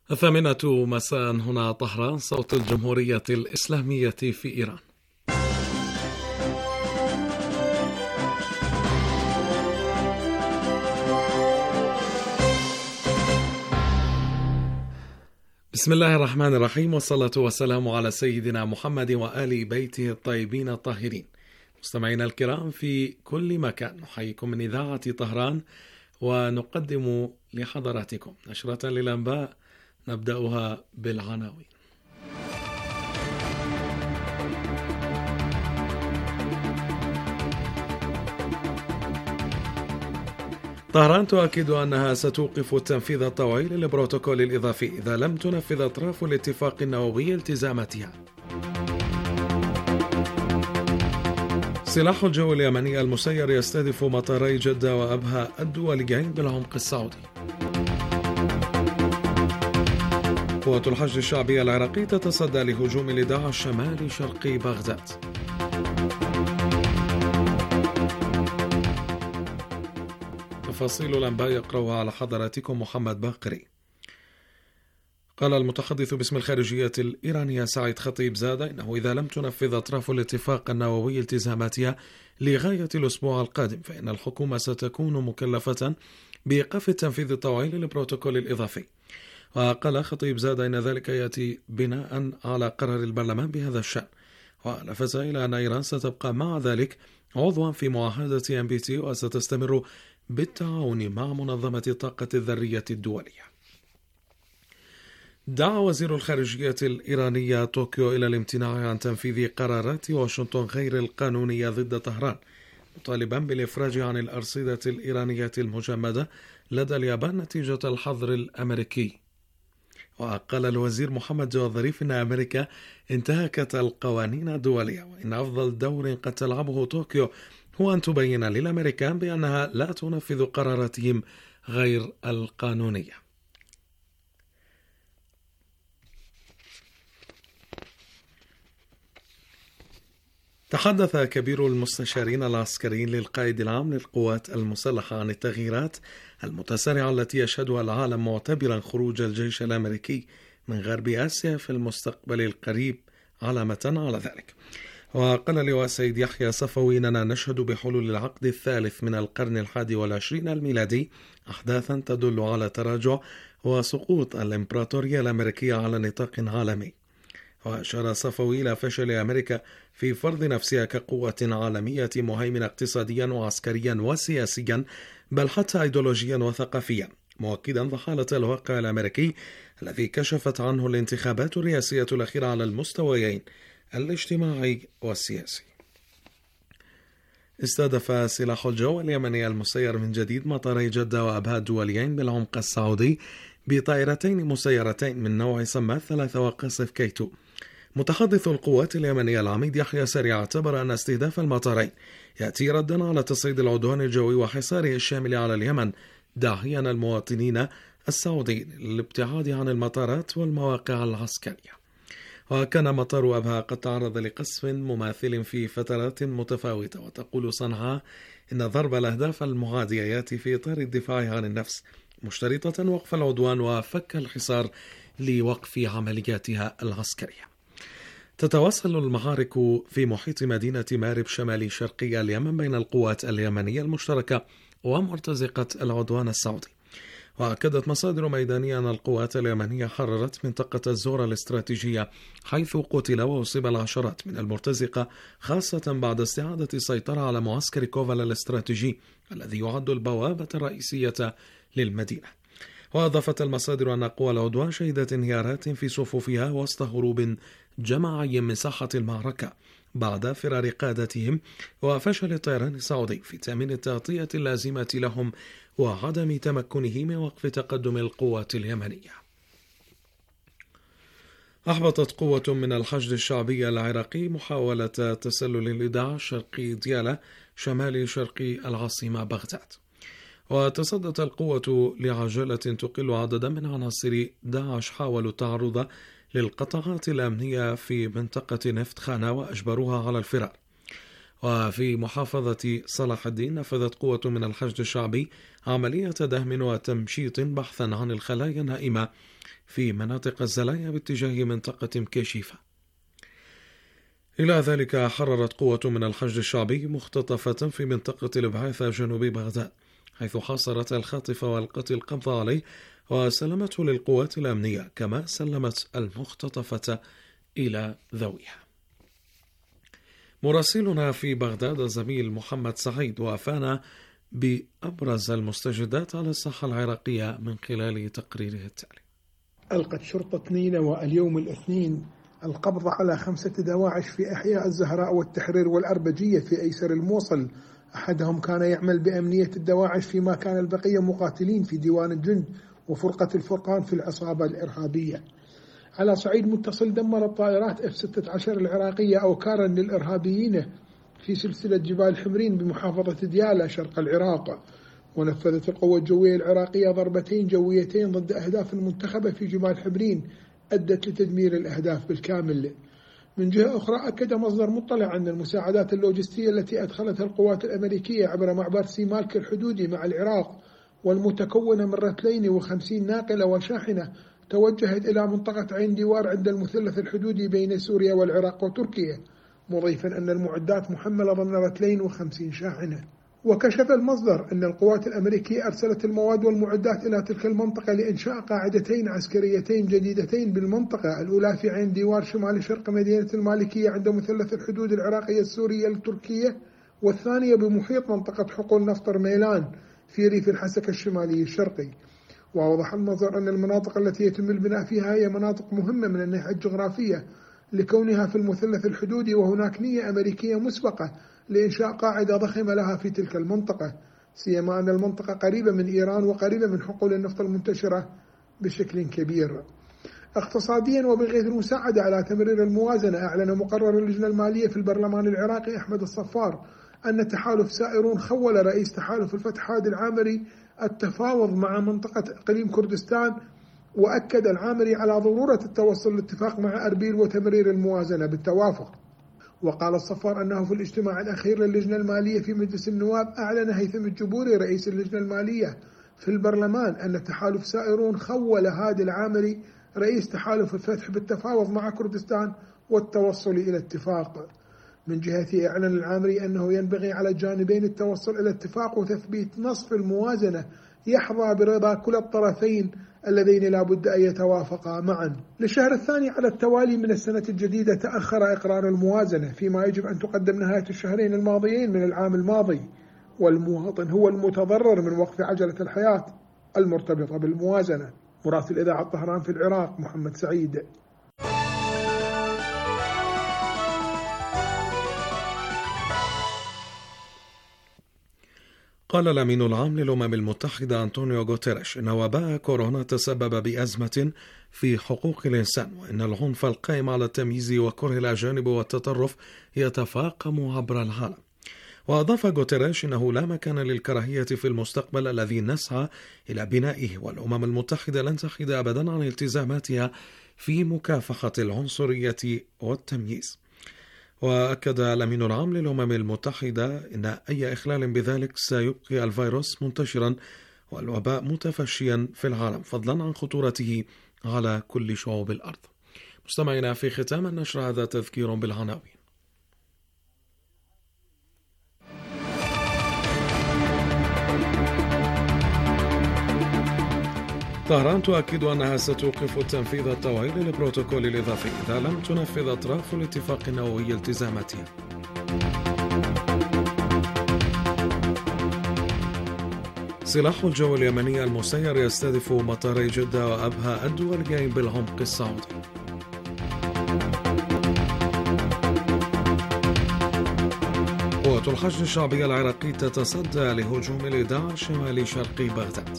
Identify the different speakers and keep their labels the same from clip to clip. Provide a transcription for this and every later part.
Speaker 1: الثامنة مساء هنا طهران، صوت الجمهورية الإسلامية في إيران. بسم الله الرحمن الرحيم، والصلاة والسلام على سيدنا محمد وآل بيته الطيبين الطاهرين. مستمعينا الكرام في كل مكان، نحييكم من إذاعة طهران ونقدم لحضراتكم نشرة للأنباء نبدأها بالعناوين. طهران تؤكد أنها ستوقف التنفيذ الطوعي للبروتوكول الإضافي إذا لم تنفذ أطراف الاتفاق النووي التزاماتها. سلاح الجو اليمني المسير يستهدف مطاري جدة وأبها الدوليين بالعمق السعودي. قوة الحشد الشعبي العراقي تتصدى لهجوم لداعش شمال شرقي بغداد. تفاصيل الأنباء يقرأها على حضراتكم محمد باقري. قال المتحدث باسم الخارجية الإيرانية سعيد خطيب زاد إنه إذا لم تنفذ أطراف الاتفاق النووي التزاماتها لغاية الأسبوع القادم فإن الحكومة ستكون مكلفة بإيقاف التنفيذ الطوعي للبروتوكول الإضافي. وقال خطيب زاد إن ذلك يأتي بناء على قرار البرلمان بهذا الشأن، ولفت إلى أن إيران ستبقى مع ذلك عضوا في معاهدة NPT وستستمر بالتعاون مع منظمة الطاقة الذرية الدولية. دعا وزير الخارجية الإيرانية طوكيو إلى الامتناع عن تنفيذ قرارات واشنطن غير القانونية ضد طهران، مطالبا بالإفراج عن الأرصدة الإيرانية المجمدة لدى اليابان نتيجة الحظر الأمريكي. وقال الوزير محمد جواد ظريف إن أمريكا انتهكت القوانين الدولية، وإن أفضل دور قد تلعبه طوكيو هو أن تبين للأمريكان بأنها لا تنفذ قراراتهم غير القانونية. تحدث كبير المستشارين العسكريين للقائد العام للقوات المسلحة عن التغييرات المتسارعة التي يشهدها العالم، معتبرا خروج الجيش الأمريكي من غرب آسيا في المستقبل القريب علامة على ذلك. وقال لواء سيد يحيى صفوي إننا نشهد بحلول العقد الثالث من القرن 21 الميلادي أحداثا تدل على تراجع وسقوط الإمبراطورية الأمريكية على نطاق عالمي. وأشار صفوي إلى فشل أمريكا في فرض نفسها كقوة عالمية مهيمنة اقتصاديا وعسكريا وسياسيا، بل حتى أيديولوجيا وثقافيا، مؤكدا ضحالة الواقع الأمريكي الذي كشفت عنه الانتخابات الرئاسية الأخيرة على المستويين الاجتماعي والسياسي. استهدف سلاح الجو اليمني المسير من جديد مطاري جدة وأبها الدوليين بالعمق السعودي بطائرتين مسيرتين من نوع سماث 3 وقاصف كي2. متحدث القوات اليمنية العميد يحيى سريع اعتبر أن استهداف المطارين يأتي ردا على تصعيد العدوان الجوي وحصاره الشامل على اليمن، داعيا المواطنين السعوديين للابتعاد عن المطارات والمواقع العسكرية. وكان مطار أبها قد تعرض لقصف مماثل في فترات متفاوتة، وتقول صنعاء إن ضرب الأهداف المعادية يأتي في إطار الدفاع عن النفس، مشترطة وقف العدوان وفك الحصار لوقف عملياتها العسكرية. تتواصل المعارك في محيط مدينة مارب شمال شرقي اليمن بين القوات اليمنية المشتركة ومرتزقة العدوان السعودي. وأكدت مصادر ميدانية أن القوات اليمنية حررت منطقة الزهرة الاستراتيجية، حيث قتل وأصيب العشرات من المرتزقة، خاصة بعد استعادة السيطرة على معسكر كوفل الاستراتيجي الذي يعد البوابة الرئيسية للمدينة. وأضافت المصادر أن قوى العدوان شهدت انهيارات في صفوفها وسط هروب جماعي من ساحة المعركة بعد فرار قادتهم وفشل الطيران السعودي في تأمين التغطية اللازمة لهم وعدم تمكنه من وقف تقدم القوات اليمنية. أحبطت قوة من الحشد الشعبي العراقي محاولة تسلل لداعش شرقي ديالى شمال شرقي العاصمة بغداد. وتصدت القوة لعجلة تقل عددا من عناصر داعش حاولوا التعرض للقطاعات الأمنية في منطقة نفط خانة وأجبروها على الفرار. وفي محافظة صلاح الدين نفذت قوة من الحشد الشعبي عملية دهم وتمشيط بحثا عن الخلايا النائمة في مناطق الزلايا باتجاه منطقة مكيشيفة. إلى ذلك حررت قوة من الحشد الشعبي مختطفة في منطقة الإبعاثة جنوب بغداد، حيث حاصرت الخاطف والقت القبض عليه وسلمته للقوات الأمنية، كما سلمت المختطفة إلى ذويها. مراسلنا في بغداد الزميل محمد سعيد وافانا بأبرز المستجدات على الساحة العراقية من خلال تقريره التالي.
Speaker 2: ألقت شرطة نينوى اليوم الاثنين القبض على 5 دواعش في أحياء الزهراء والتحرير والأربجية في أيسر الموصل. أحدهم كان يعمل بأمنية الدواعش، فيما كان البقية مقاتلين في ديوان الجند وفرقة الفرقان في العصابة الإرهابية. على صعيد متصل، دمرت طائرات F-16 العراقية أوكارا للإرهابيين في سلسلة جبال حمرين بمحافظة ديالى شرق العراق. ونفذت القوة الجوية العراقية ضربتين جويتين ضد أهداف منتخبة في جبال حمرين أدت لتدمير الأهداف بالكامل. من جهة أخرى، أكد مصدر مطلع أن المساعدات اللوجستية التي أدخلتها القوات الأمريكية عبر معبر سيمالك الحدودي مع العراق والمتكونة من رتلين و50 ناقلة وشاحنة توجهت إلى منطقة عين ديوار عند المثلث الحدودي بين سوريا والعراق وتركيا، مضيفا أن المعدات محملة ضمن رتلين و50 شاحنة. وكشف المصدر أن القوات الأمريكية أرسلت المواد والمعدات إلى تلك المنطقة لإنشاء قاعدتين عسكريتين جديدتين بالمنطقة، الأولى في عين ديوار شمال شرق مدينة المالكية عند مثلث الحدود العراقية السورية التركية، والثانية بمحيط منطقة حقول نفط ميلان في ريف الحسكة الشمالي الشرقي. وأوضح المصدر أن المناطق التي يتم البناء فيها هي مناطق مهمة من الناحية الجغرافية لكونها في المثلث الحدودي، وهناك نية أمريكية مسبقة لإنشاء قاعدة ضخمة لها في تلك المنطقة، سيما أن المنطقة قريبة من إيران وقريبة من حقول النفط المنتشرة بشكل كبير. اقتصاديا، وبغير المساعدة على تمرير الموازنة، أعلن مقرر اللجنة المالية في البرلمان العراقي أحمد الصفار أن تحالف سائرون خول رئيس تحالف الفتح هادي العامري التفاوض مع منطقة إقليم كردستان، وأكد العامري على ضرورة التوصل لاتفاق مع أربيل وتمرير الموازنة بالتوافق. وقال الصفار أنه في الاجتماع الأخير للجنة المالية في مجلس النواب أعلن هيثم الجبوري رئيس اللجنة المالية في البرلمان أن تحالف سائرون خول هادي العامري رئيس تحالف الفتح بالتفاوض مع كردستان والتوصل إلى اتفاق. من جهته، أعلن العامري أنه ينبغي على الجانبين التوصل إلى اتفاق وتثبيت نصف الموازنة يحظى برضا كلا الطرفين اللذين لا بد أن يتوافقا معا. للشهر الثاني على التوالي من السنة الجديدة تأخر إقرار الموازنة، فيما يجب أن تقدم نهاية الشهرين الماضيين من العام الماضي، والمواطن هو المتضرر من وقف عجلة الحياة المرتبطة بالموازنة. مراسل إذاعة طهران في العراق محمد سعيد.
Speaker 1: قال الأمين العام للأمم المتحدة أنطونيو غوتيريش إن وباء كورونا تسبب بأزمة في حقوق الإنسان، وإن العنف القائم على التمييز وكره الأجانب والتطرف يتفاقم عبر العالم. وأضاف غوتيريش إنه لا مكان للكراهية في المستقبل الذي نسعى إلى بنائه، والأمم المتحدة لن تحيد أبدا عن التزاماتها في مكافحة العنصرية والتمييز. وأكد الأمين العام للأمم المتحدة إن أي إخلال بذلك سيبقي الفيروس منتشرا والوباء متفشيا في العالم، فضلا عن خطورته على كل شعوب الأرض. مستمعينا، في ختام النشر هذا تذكير بالعناوين. طهران تؤكد أنها ستوقف تنفيذ التوعية للبروتوكول الإضافي إذا لم تنفذ أطراف الاتفاق النووي التزاماتها. سلاح الجو اليمني المسير يستهدف مطاري جدة وأبها الدوليين بالعمق السعودي. قوة الحشد الشعبي العراقي تتصدى لهجوم لداعش شمال شرق بغداد.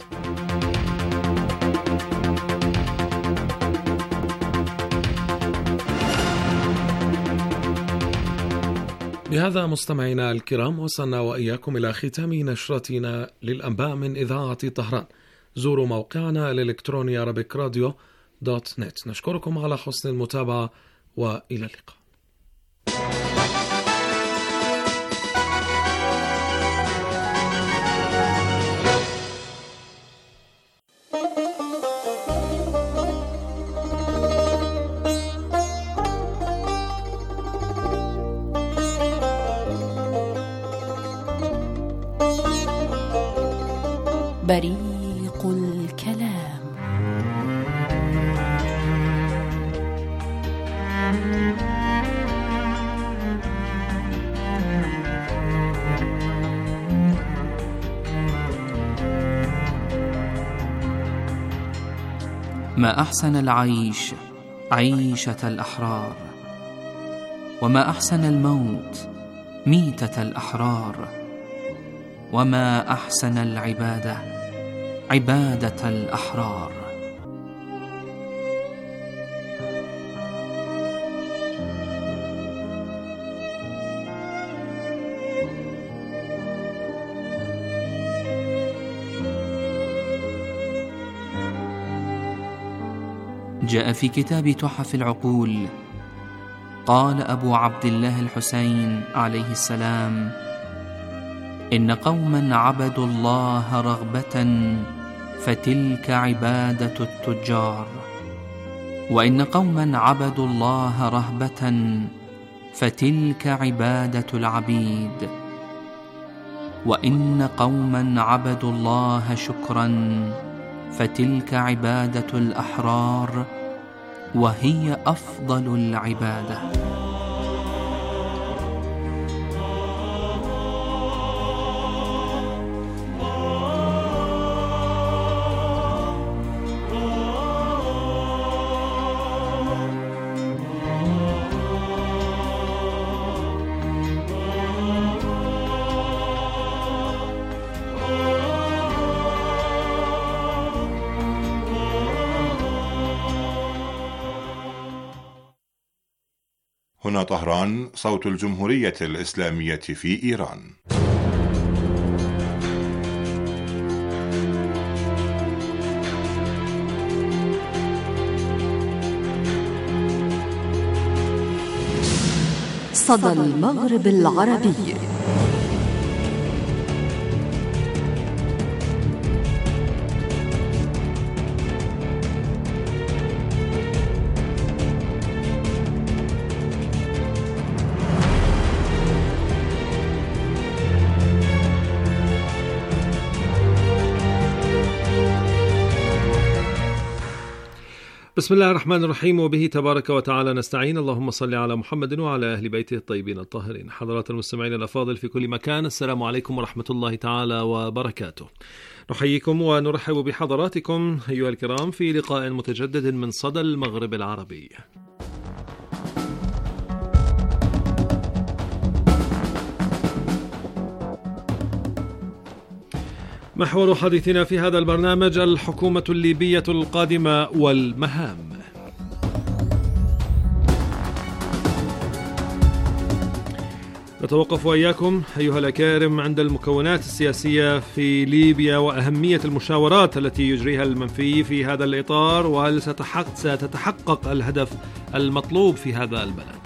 Speaker 1: بهذا مستمعينا الكرام وصلنا وإياكم إلى ختام نشرتنا للأنباء من إذاعة طهران. زوروا موقعنا الإلكتروني arabikradio.net. نشكركم على حسن المتابعة وإلى اللقاء.
Speaker 3: بريق الكلام.
Speaker 4: ما أحسن العيش عيشة الأحرار، وما أحسن الموت ميتة الأحرار، وما أحسن العبادة عبادة الأحرار. جاء في كتاب تحف العقول، قال أبو عبد الله الحسين عليه السلام: إن قوما عبدوا الله رغبة فتلك عبادة التجار، وإن قوما عبدوا الله رهبة فتلك عبادة العبيد، وإن قوما عبدوا الله شكرا فتلك عبادة الأحرار، وهي أفضل العبادة.
Speaker 5: هنا طهران، صوت الجمهورية الإسلامية في إيران.
Speaker 3: صدى المغرب العربي.
Speaker 1: بسم الله الرحمن الرحيم، وبه تبارك وتعالى نستعين. اللهم صل على محمد وعلى أهل بيته الطيبين الطاهرين. حضرات المستمعين الأفاضل في كل مكان، السلام عليكم ورحمة الله تعالى وبركاته. نحييكم ونرحب بحضراتكم أيها الكرام في لقاء متجدد من صدى المغرب العربي. محور حديثنا في هذا البرنامج: الحكومة الليبية القادمة والمهام. نتوقف وإياكم أيها الأكارم عند المكونات السياسية في ليبيا وأهمية المشاورات التي يجريها المنفي في هذا الإطار، وهل ستتحقق الهدف المطلوب في هذا البلد.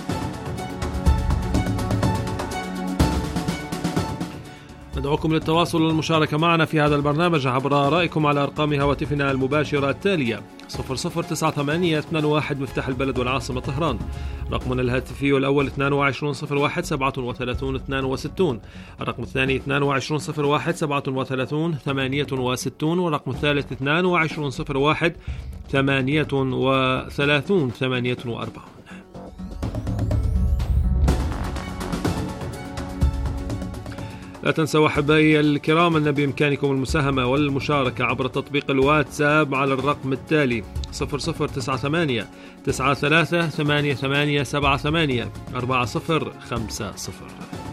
Speaker 1: ندعوكم للتواصل والمشاركة معنا في هذا البرنامج عبر رأيكم على أرقام هواتفنا المباشرة التالية: 009821 مفتاح البلد والعاصمة طهران، رقمنا الهاتفي الأول 2201 37 62، الرقم الثاني 2201 37 68، والرقم الثالث 2201 38 48. لا تنسوا أحبائي الكرام أن بإمكانكم المساهمة والمشاركة عبر تطبيق الواتساب على الرقم التالي: 0098 93 88 78 4050.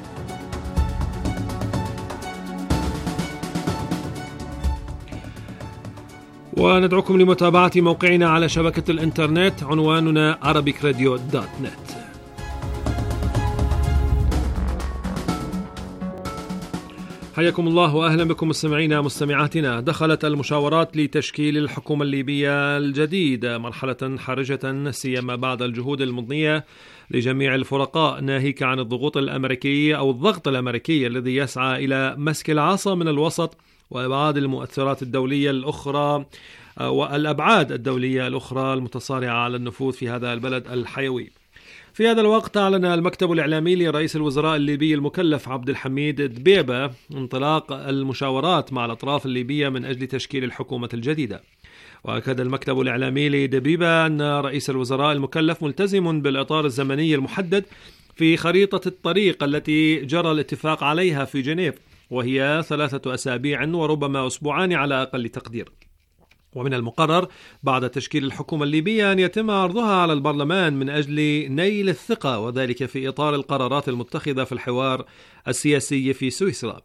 Speaker 1: وندعوكم لمتابعة موقعنا على شبكة الإنترنت، عنواننا arabicradio.net. حياكم الله وأهلا بكم مستمعينا مستمعاتنا. دخلت المشاورات لتشكيل الحكومة الليبية الجديدة مرحلة حرجة، سيما بعد الجهود المضنية لجميع الفرقاء، ناهيك عن الضغوط الأمريكية أو الضغط الأمريكي الذي يسعى إلى مسك العصا من الوسط وإبعاد المؤثرات الدولية الأخرى والأبعاد الدولية الأخرى المتصارعة على النفوذ في هذا البلد الحيوي.
Speaker 6: في هذا الوقت أعلن المكتب الإعلامي لرئيس الوزراء الليبي المكلف عبد الحميد دبيبة انطلاق المشاورات مع الأطراف الليبية من أجل تشكيل الحكومة الجديدة. وأكد المكتب الإعلامي لدبيبة أن رئيس الوزراء المكلف ملتزم بالإطار الزمني المحدد في خريطة الطريق التي جرى الاتفاق عليها في جنيف، وهي 3 أسابيع وربما أسبوعان على أقل تقدير. ومن المقرر بعد تشكيل الحكومة الليبية أن يتم عرضها على البرلمان من أجل نيل الثقة، وذلك في إطار القرارات المتخذة في الحوار السياسي في سويسرا.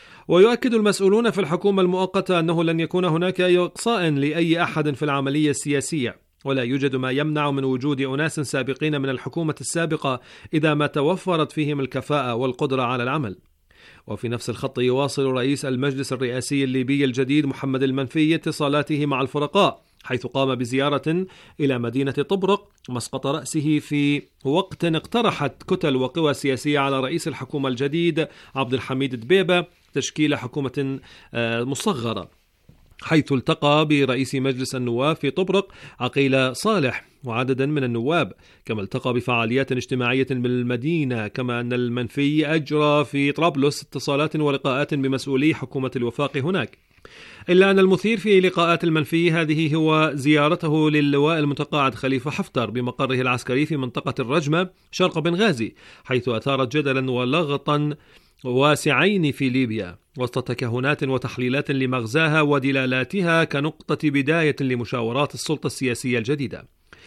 Speaker 6: ويؤكد المسؤولون في الحكومة المؤقتة أنه لن يكون هناك أي إقصاء لأي أحد في العملية السياسية، ولا يوجد ما يمنع من وجود أناس سابقين من الحكومة السابقة إذا ما توفرت فيهم الكفاءة والقدرة على العمل. وفي نفس الخط يواصل رئيس المجلس الرئاسي الليبي الجديد محمد المنفي اتصالاته مع الفرقاء، حيث قام بزيارة إلى مدينة طبرق مسقط رأسه في وقت اقترحت كتل وقوى سياسية على رئيس الحكومة الجديد عبد الحميد دبيبة تشكيل حكومة مصغرة، حيث التقى برئيس مجلس النواب في طبرق عقيل صالح وعددا من النواب، كما التقى بفعاليات اجتماعية بالمدينة. كما أن المنفي أجرى في طرابلس اتصالات ولقاءات بمسؤولي حكومة الوفاق هناك. إلا أن المثير في لقاءات المنفي هذه هو زيارته للواء المتقاعد خليفة حفتر بمقره العسكري في منطقة الرجمة شرق بنغازي، حيث أثارت جدلا ولغطا واسعين في ليبيا وسط تكهنات وتحليلات لمغزاها ودلالاتها كنقطة بداية لمشاورات السلطة السياسية الجديدة.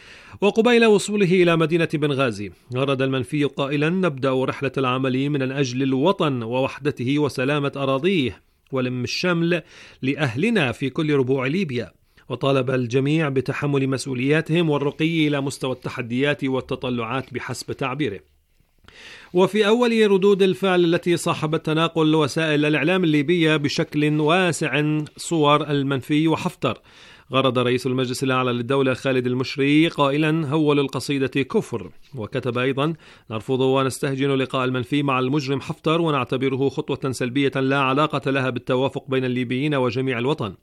Speaker 6: وقبيل وصوله إلى مدينة بنغازي غرد المنفي قائلا: نبدأ رحلة العمل من أجل الوطن ووحدته وسلامة أراضيه ولم الشمل لأهلنا في كل ربوع ليبيا، وطالب الجميع بتحمل مسؤولياتهم والرقي إلى مستوى التحديات والتطلعات بحسب تعبيره. وفي أول ردود الفعل التي صاحبت تناقل وسائل الإعلام الليبية بشكل واسع صور المنفي وحفتر، غرد رئيس المجلس الأعلى للدولة خالد المشري قائلا: هول القصيدة كفر. وكتب أيضا: نرفض ونستهجن لقاء المنفي مع المجرم حفتر ونعتبره خطوة سلبية لا علاقة لها بالتوافق بين الليبيين وجميع الوطن.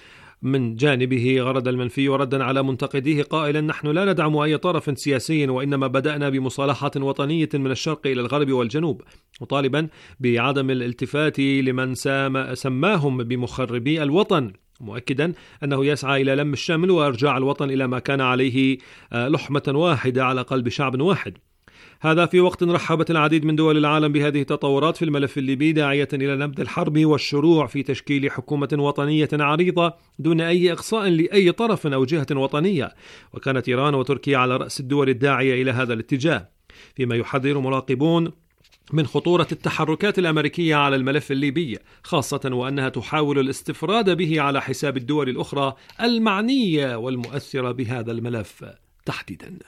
Speaker 6: من جانبه غرد المنفي ردا على منتقديه قائلا: نحن لا ندعم أي طرف سياسي، وإنما بدأنا بمصالحة وطنية من الشرق إلى الغرب والجنوب، مطالبا بعدم الالتفات لمن سماهم بمخربي الوطن، مؤكدا أنه يسعى إلى لم الشمل وإرجاع الوطن إلى ما كان عليه لحمة واحدة على قلب شعب واحد. هذا في وقت رحبت العديد من دول العالم بهذه التطورات في الملف الليبي، داعية إلى نبذ الحرب والشروع في تشكيل حكومة وطنية عريضة دون أي إقصاء لأي طرف أو جهة وطنية. وكانت إيران وتركيا على رأس الدول الداعية إلى هذا الاتجاه، فيما يحذر مراقبون من خطورة التحركات الأمريكية على الملف الليبي، خاصة وأنها تحاول الاستفراد به على حساب الدول الأخرى المعنية والمؤثرة بهذا الملف تحديدا.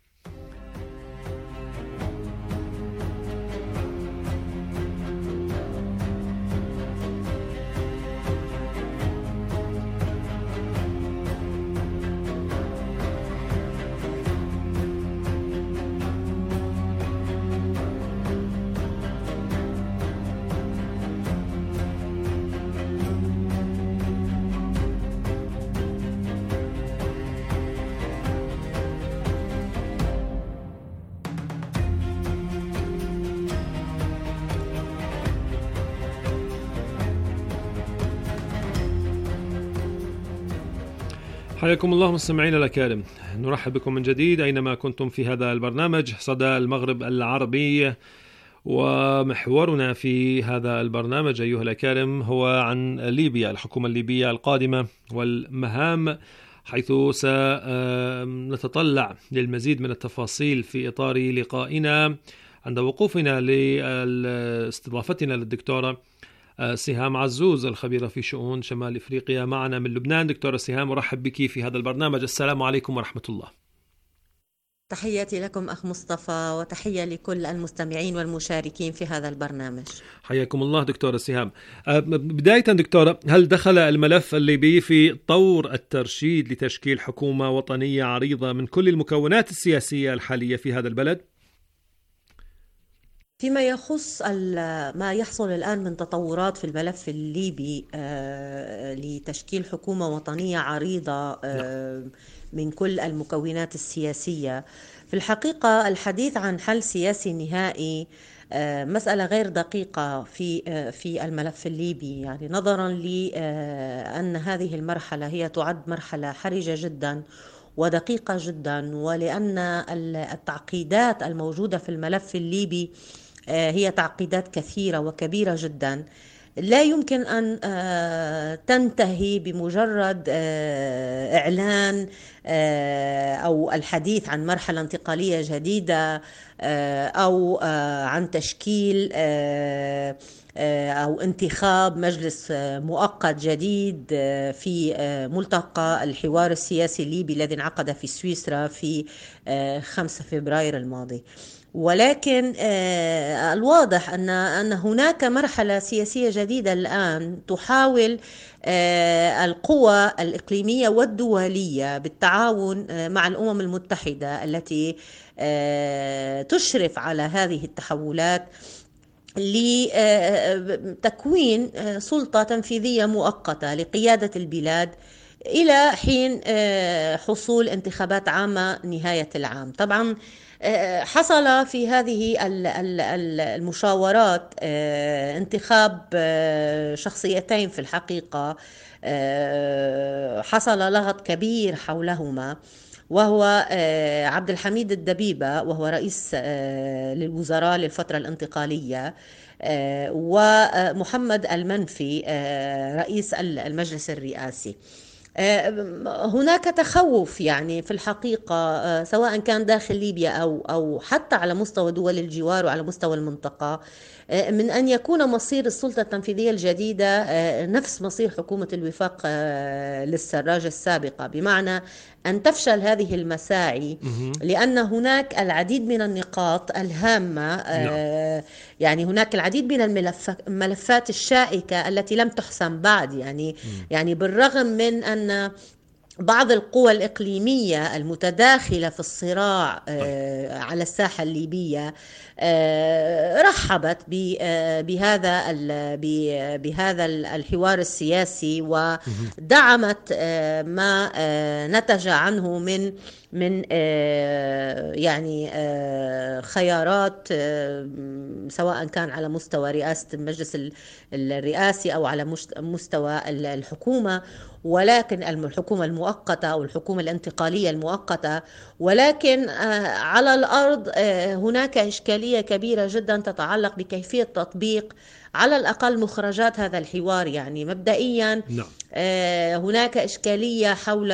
Speaker 6: حياكم الله مستمعينا الأكارم، نرحب بكم من جديد أينما كنتم في هذا البرنامج صدى المغرب العربي. ومحورنا في هذا البرنامج أيها الأكارم هو عن ليبيا، الحكومة الليبية القادمة والمهام، حيث سنتطلع للمزيد من التفاصيل في إطار لقائنا عند وقوفنا لاستضافتنا للدكتورة سهام عزوز الخبيرة في شؤون شمال إفريقيا معنا من لبنان. دكتورة سهام، أرحب بك في هذا البرنامج. السلام عليكم ورحمة الله.
Speaker 7: تحياتي لكم أخ مصطفى، وتحية لكل المستمعين والمشاركين في هذا البرنامج.
Speaker 6: حياكم الله دكتورة سهام. بداية دكتورة، هل دخل الملف الليبي في طور الترشيد لتشكيل حكومة وطنية عريضة من كل المكونات السياسية الحالية في هذا البلد؟
Speaker 7: فيما يخص ما يحصل الآن من تطورات في الملف الليبي لتشكيل حكومة وطنية عريضة من كل المكونات السياسية، في الحقيقة الحديث عن حل سياسي نهائي مسألة غير دقيقة في الملف الليبي، يعني نظرا لأن هذه المرحلة هي تعد مرحلة حرجة جدا ودقيقة جدا، ولأن التعقيدات الموجودة في الملف الليبي هي تعقيدات كثيرة وكبيرة جدا، لا يمكن أن تنتهي بمجرد إعلان أو الحديث عن مرحلة انتقالية جديدة أو عن تشكيل أو انتخاب مجلس مؤقت جديد في ملتقى الحوار السياسي الليبي الذي انعقد في سويسرا في 5 فبراير الماضي. ولكن الواضح أن هناك مرحلة سياسية جديدة الآن تحاول القوى الإقليمية والدولية بالتعاون مع الأمم المتحدة التي تشرف على هذه التحولات لتكوين سلطة تنفيذية مؤقتة لقيادة البلاد إلى حين حصول انتخابات عامة نهاية العام. طبعا حصل في هذه المشاورات انتخاب شخصيتين في الحقيقة حصل لغط كبير حولهما، وهو عبد الحميد الدبيبة وهو رئيس للوزراء للفترة الانتقالية، ومحمد المنفي رئيس المجلس الرئاسي. هناك تخوف يعني في الحقيقة سواء كان داخل ليبيا أو حتى على مستوى دول الجوار وعلى مستوى المنطقة من أن يكون مصير السلطة التنفيذية الجديدة نفس مصير حكومة الوفاق للسراج السابقة، بمعنى أن تفشل هذه المساعي، لأن هناك العديد من النقاط الهامة يعني هناك العديد من الملفات الشائكة التي لم تحسم بعد، يعني بالرغم من أن بعض القوى الإقليمية المتداخلة في الصراع على الساحة الليبية رحبت بهذا الحوار السياسي ودعمت ما نتج عنه من يعني خيارات سواء كان على مستوى رئاسة المجلس الرئاسي أو على مستوى الحكومة، ولكن الحكومة المؤقتة أو الحكومة الانتقالية المؤقتة. ولكن على الأرض هناك إشكالية كبيرة جدا تتعلق بكيفية تطبيق على الأقل مخرجات هذا الحوار. يعني مبدئيا هناك إشكالية حول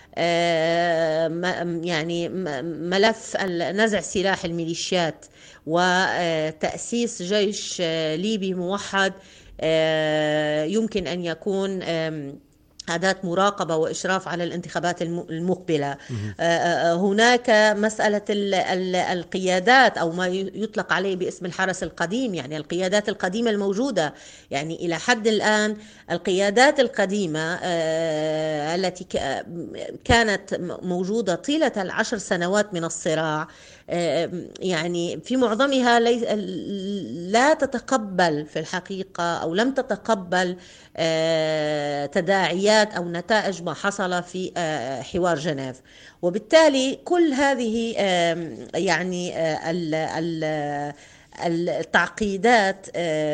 Speaker 7: يعني ملف نزع سلاح الميليشيات وتأسيس جيش ليبي موحد يمكن أن يكون أداة مراقبة وإشراف على الانتخابات المقبلة. هناك مسألة القيادات أو ما يطلق عليه باسم الحرس القديم، يعني القيادات القديمة الموجودة. يعني إلى حد الآن القيادات القديمة التي كانت موجودة طيلة 10 سنوات من الصراع يعني في معظمها لا تتقبل في الحقيقة أو لم تتقبل تداعيات أو نتائج ما حصل في حوار جنيف. وبالتالي كل هذه يعني التعقيدات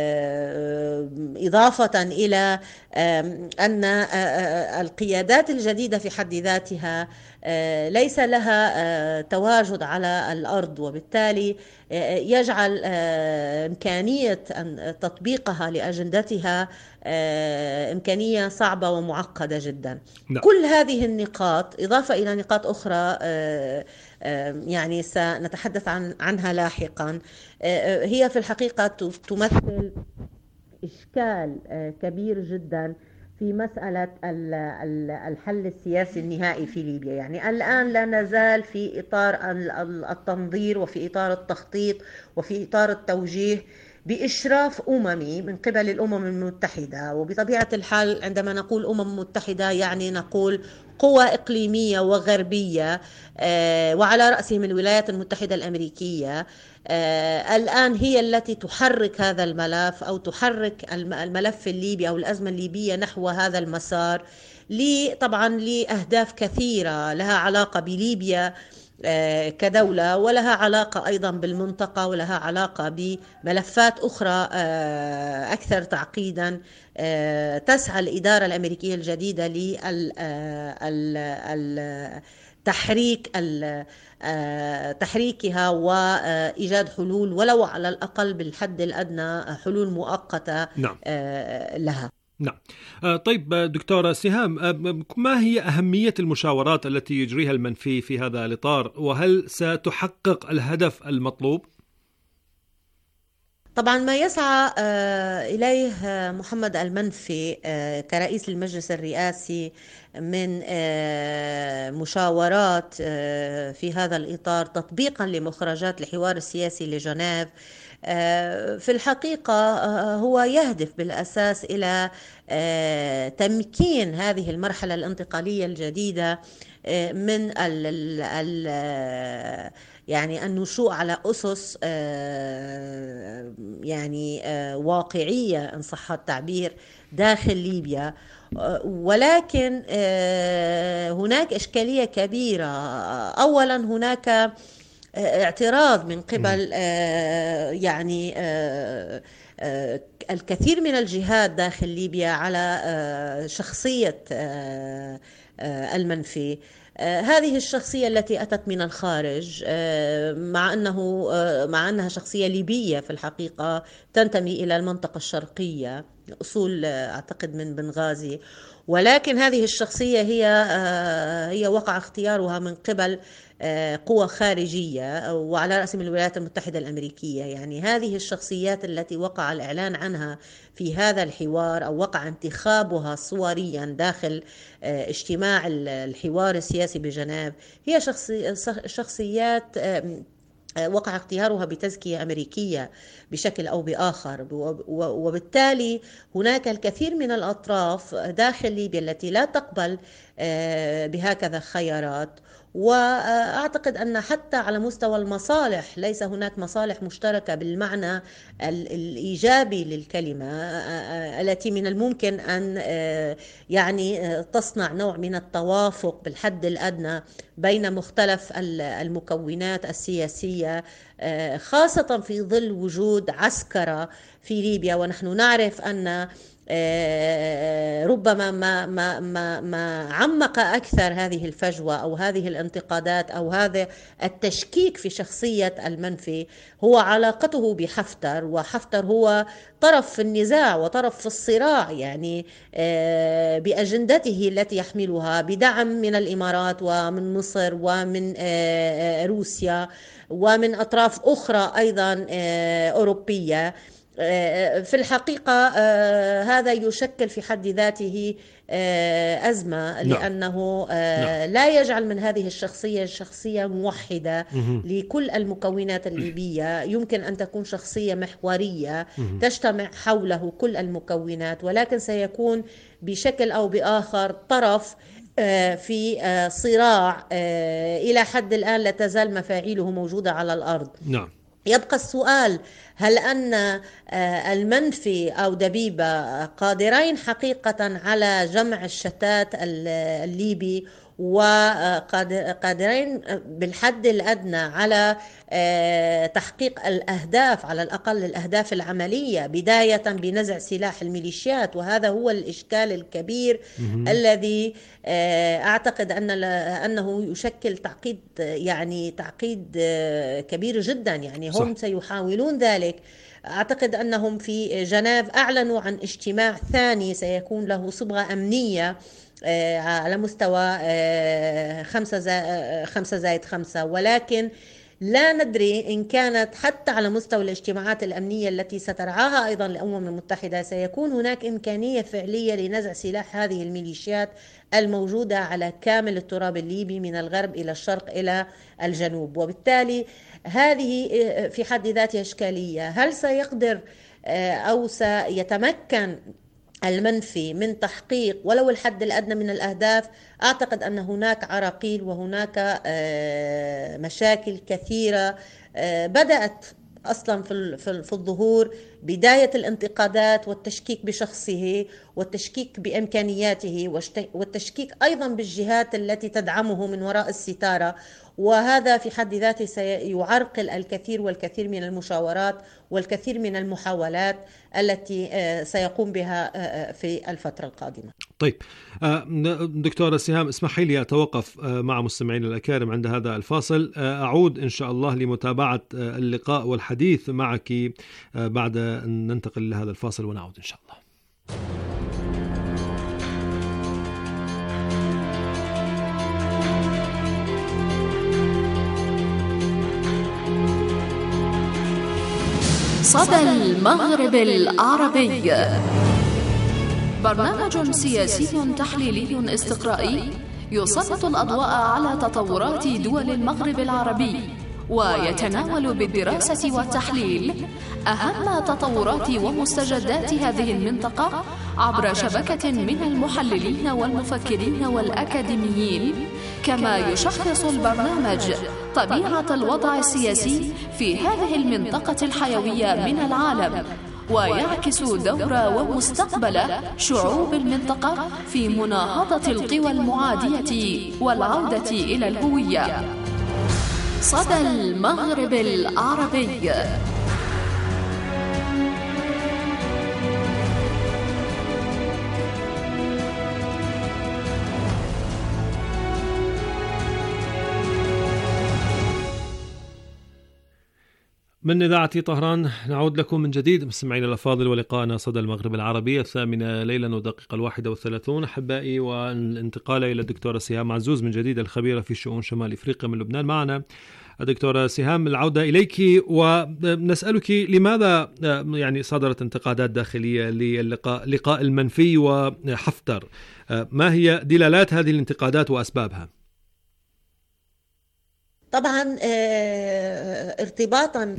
Speaker 7: إضافة إلى أن القيادات الجديدة في حد ذاتها ليس لها تواجد على الأرض، وبالتالي يجعل إمكانية تطبيقها لأجندتها إمكانية صعبة ومعقدة جدا. كل هذه النقاط إضافة إلى نقاط أخرى يعني سنتحدث عنها لاحقا هي في الحقيقة تمثل إشكال كبير جدا في مسألة الحل السياسي النهائي في ليبيا. يعني الآن لا نزال في إطار التنظير وفي إطار التخطيط وفي إطار التوجيه بإشراف أممي من قبل الأمم المتحدة. وبطبيعة الحال عندما نقول أمم متحدة يعني نقول قوى إقليمية وغربية وعلى رأسهم الولايات المتحدة الأمريكية الآن هي التي تحرك هذا الملف أو تحرك الملف الليبي أو الأزمة الليبية نحو هذا المسار طبعا لأهداف كثيرة لها علاقة بليبيا كدولة، ولها علاقة أيضا بالمنطقة، ولها علاقة بملفات أخرى أكثر تعقيدا تسعى الإدارة الأمريكية الجديدة تحريكها وإيجاد حلول ولو على الأقل بالحد الأدنى حلول مؤقتة.
Speaker 6: نعم.
Speaker 7: لها.
Speaker 6: نعم. طيب دكتورة سهام، ما هي أهمية المشاورات التي يجريها المنفي في هذا الإطار، وهل ستحقق الهدف المطلوب؟
Speaker 7: طبعا ما يسعى إليه محمد المنفي كرئيس المجلس الرئاسي من مشاورات في هذا الإطار تطبيقا لمخرجات الحوار السياسي لجنيف، في الحقيقة هو يهدف بالأساس إلى تمكين هذه المرحلة الانتقالية الجديدة من يعني النشوء على أسس يعني واقعية إن صح التعبير داخل ليبيا. ولكن هناك إشكالية كبيرة. أولا هناك اعتراض من قبل يعني الكثير من الجهات داخل ليبيا على شخصية المنفي، هذه الشخصية التي أتت من الخارج، مع أنها شخصية ليبية في الحقيقة تنتمي إلى المنطقة الشرقية، أصول أعتقد من بنغازي، ولكن هذه الشخصية هي وقع اختيارها من قبل قوى خارجية وعلى رأس من الولايات المتحدة الأمريكية. يعني هذه الشخصيات التي وقع الإعلان عنها في هذا الحوار أو وقع انتخابها صوريا داخل اجتماع الحوار السياسي بجنيف هي شخصيات وقع اختيارها بتزكية أمريكية بشكل أو بآخر، وبالتالي هناك الكثير من الأطراف داخل ليبيا التي لا تقبل بهكذا خيارات. وأعتقد أن حتى على مستوى المصالح ليس هناك مصالح مشتركة بالمعنى الإيجابي للكلمة التي من الممكن أن يعني تصنع نوع من التوافق بالحد الأدنى بين مختلف المكونات السياسية، خاصة في ظل وجود عسكرة في ليبيا. ونحن نعرف أن ربما ما عمق أكثر هذه الفجوة أو هذه الانتقادات أو هذا التشكيك في شخصية المنفي هو علاقته بحفتر، وحفتر هو طرف في النزاع وطرف في الصراع، يعني بأجندته التي يحملها بدعم من الإمارات ومن مصر ومن روسيا ومن أطراف أخرى أيضا أوروبية. في الحقيقة هذا يشكل في حد ذاته أزمة، لأنه لا يجعل من هذه الشخصية شخصية موحدة لكل المكونات الليبية. يمكن أن تكون شخصية محورية تجتمع حوله كل المكونات، ولكن سيكون بشكل أو بآخر طرف في صراع إلى حد الآن لا تزال مفاعيله موجودة على الأرض.
Speaker 6: نعم.
Speaker 7: يبقى السؤال: هل أن المنفي أو دبيبة قادرين حقيقة على جمع الشتات الليبي وقادرين بالحد الأدنى على تحقيق الأهداف، على الأقل الأهداف العملية، بداية بنزع سلاح الميليشيات؟ وهذا هو الإشكال الكبير الذي أعتقد أنه يشكل تعقيد، يعني تعقيد كبير جدا. يعني هم سيحاولون ذلك. أعتقد أنهم في جنيف أعلنوا عن اجتماع ثاني سيكون له صبغة أمنية على مستوى 5+5، ولكن لا ندري إن كانت حتى على مستوى الاجتماعات الأمنية التي سترعاها أيضا الأمم المتحدة سيكون هناك إمكانية فعلية لنزع سلاح هذه الميليشيات الموجودة على كامل التراب الليبي من الغرب إلى الشرق إلى الجنوب. وبالتالي هذه في حد ذاتها إشكالية. هل سيقدر أو سيتمكن المنفي من تحقيق ولو الحد الأدنى من الأهداف؟ أعتقد أن هناك عراقيل وهناك مشاكل كثيرة بدأت أصلا في الظهور، بداية الانتقادات والتشكيك بشخصه والتشكيك بإمكانياته والتشكيك أيضا بالجهات التي تدعمه من وراء الستارة. وهذا في حد ذاته سيعرقل الكثير والكثير من المشاورات والكثير من المحاولات التي سيقوم بها في الفترة القادمة.
Speaker 6: طيب دكتورة سهام، اسمحي لي أتوقف مع مستمعين الأكارم عند هذا الفاصل. أعود إن شاء الله لمتابعة اللقاء والحديث معك بعد أن ننتقل لهذا الفاصل ونعود إن شاء الله.
Speaker 3: صدى المغرب العربي، برنامج سياسي تحليلي استقرائي يسلط الأضواء على تطورات دول المغرب العربي، ويتناول بالدراسة والتحليل أهم تطورات ومستجدات هذه المنطقة عبر شبكة من المحللين والمفكرين والأكاديميين. كما يشخص البرنامج طبيعة الوضع السياسي في هذه المنطقة الحيوية من العالم، ويعكس دور ومستقبل شعوب المنطقة في مناهضة القوى المعادية والعودة إلى الهوية. صدى المغرب العربي.
Speaker 6: من إذاعة طهران نعود لكم من جديد مستمعين الأفاضل، ولقاءنا صدى المغرب العربي 8 ليلا ودقيقة 31 أحبائي، والانتقال إلى الدكتورة سهام عزوز من جديد الخبيرة في شؤون شمال إفريقيا من لبنان. معنا الدكتورة سهام، العودة إليك ونسألك لماذا يعني صدرت انتقادات داخلية للقاء المنفي وحفتر؟ ما هي دلالات هذه الانتقادات وأسبابها؟
Speaker 7: طبعا ارتباطا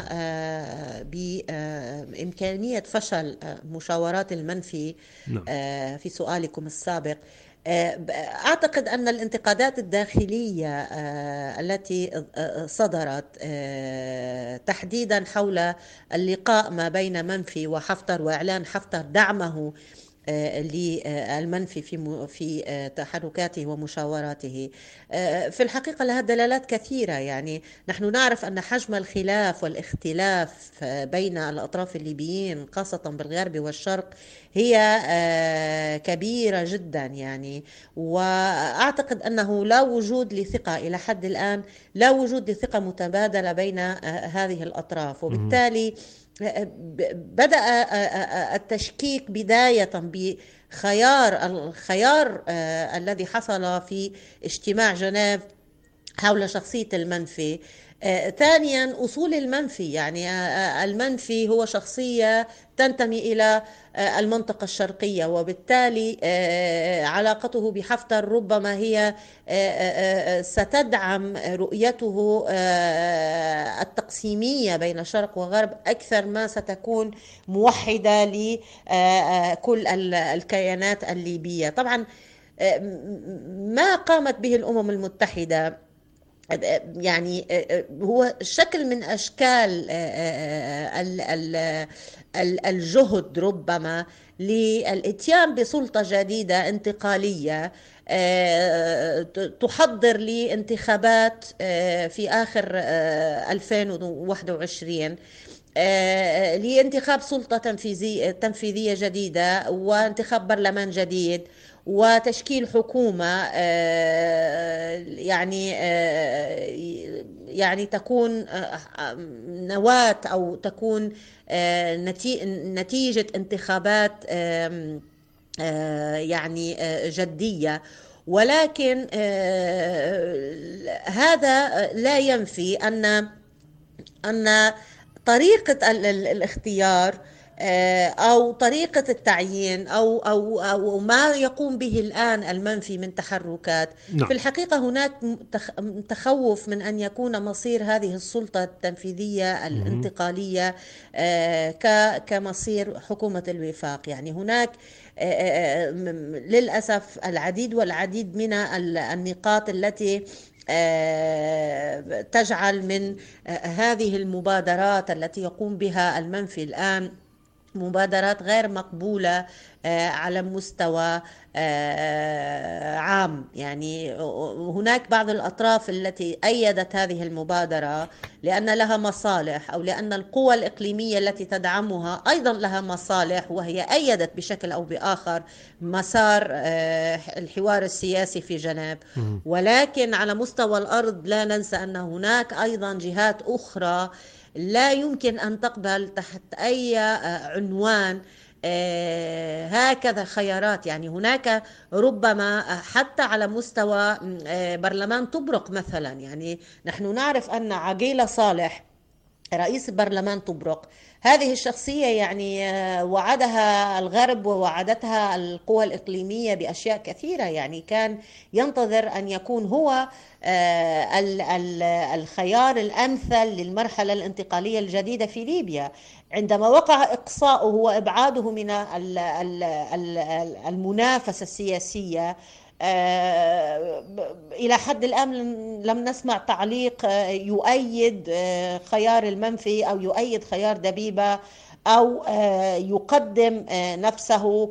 Speaker 7: بإمكانية فشل مشاورات المنفي في سؤالكم السابق، أعتقد أن الانتقادات الداخلية التي صدرت تحديدا حول اللقاء ما بين منفي وحفتر وإعلان حفتر دعمه للمنفي في تحركاته ومشاوراته، في الحقيقة لها دلالات كثيرة. يعني نحن نعرف أن حجم الخلاف والاختلاف بين الأطراف الليبيين خاصة بالغرب والشرق هي كبيرة جدا يعني، وأعتقد أنه لا وجود لثقة إلى حد الآن، لا وجود لثقة متبادلة بين هذه الأطراف، وبالتالي بدأ التشكيك بداية الخيار الذي حصل في اجتماع جنيف حول شخصية المنفي. ثانيا أصول المنفي، يعني المنفي هو شخصية تنتمي إلى المنطقة الشرقية، وبالتالي علاقته بحفتر ربما هي ستدعم رؤيته التقسيمية بين شرق وغرب أكثر ما ستكون موحدة لكل الكيانات الليبية. طبعا ما قامت به الأمم المتحدة يعني هو شكل من أشكال الجهد ربما للإتيان بسلطة جديدة انتقالية تحضر لانتخابات في آخر 2021 لانتخاب سلطة تنفيذية جديدة وانتخاب برلمان جديد وتشكيل حكومة يعني تكون نواة أو تكون نتيجة انتخابات يعني جدية. ولكن هذا لا ينفي أن طريقة الاختيار أو طريقة التعيين أو ما يقوم به الآن المنفي من تحركات، في الحقيقة هناك تخوف من أن يكون مصير هذه السلطة التنفيذية الانتقالية كمصير حكومة الوفاق. يعني هناك للأسف العديد من النقاط التي تجعل من هذه المبادرات التي يقوم بها المنفي الآن مبادرات غير مقبولة على مستوى عام. يعني هناك بعض الأطراف التي أيدت هذه المبادرة لأن لها مصالح، أو لأن القوى الإقليمية التي تدعمها أيضا لها مصالح، وهي أيدت بشكل أو بآخر مسار الحوار السياسي في جنيف. ولكن على مستوى الأرض لا ننسى أن هناك أيضا جهات أخرى لا يمكن أن تقبل تحت أي عنوان هكذا خيارات. يعني هناك ربما حتى على مستوى برلمان طبرق مثلا، يعني نحن نعرف أن عقيلة صالح رئيس برلمان طبرق هذه الشخصية يعني وعدها الغرب ووعدتها القوى الإقليمية بأشياء كثيرة. يعني كان ينتظر أن يكون هو الخيار الأمثل للمرحلة الانتقالية الجديدة في ليبيا. عندما وقع إقصاؤه وإبعاده من المنافسة السياسية إلى حد الآن لم نسمع تعليق يؤيد خيار المنفي أو يؤيد خيار دبيبة أو يقدم نفسه